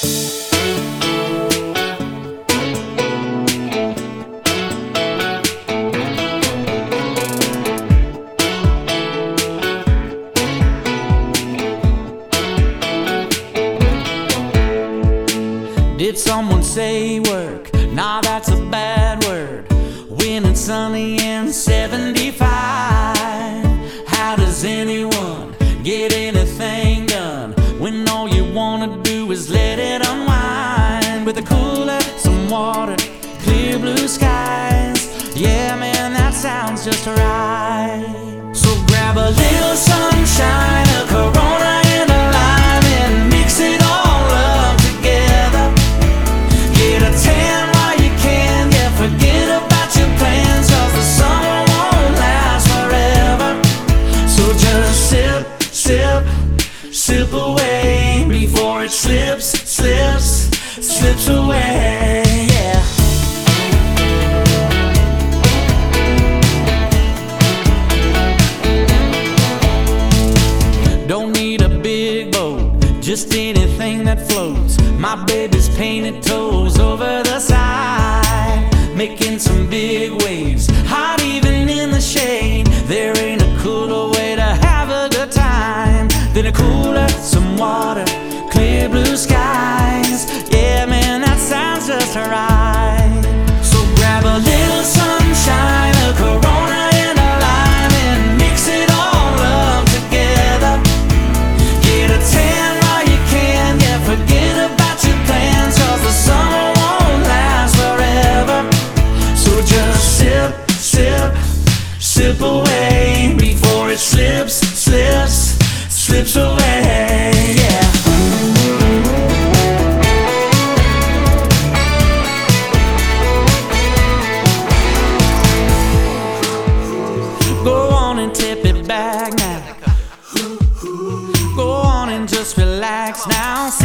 Did someone say work? Nah, that's a bad word. When it's sunny and 75, how does anyone get anything done when all you wanna do is let it unwind? With a cooler, some water, clear blue skies. Yeah, man, that sounds just right. So grab a little sunshine, a Corona and a lime, and mix it all up together. Get a tan while you can, yeah, forget about your plans, 'cause the summer won't last forever. So just sip, sip, sip away before it slips, slips, slips away, yeah. Don't need a big boat, just anything that floats. My baby's painted toes over the side, making some big waves, hot even in the shade. There ain't a cooler way to have a good time than a cooler, some water, clear blue skies. Yeah, man, that sounds just right. So grab a little sunshine, a Corona and a lime, and mix it all up together. Get a tan while you can, yeah, forget about your plans, 'cause the summer won't last forever. So just sip, sip, sip away before it slips, slips, slips away, yeah. Go on and tip it back now. Go on and just relax now.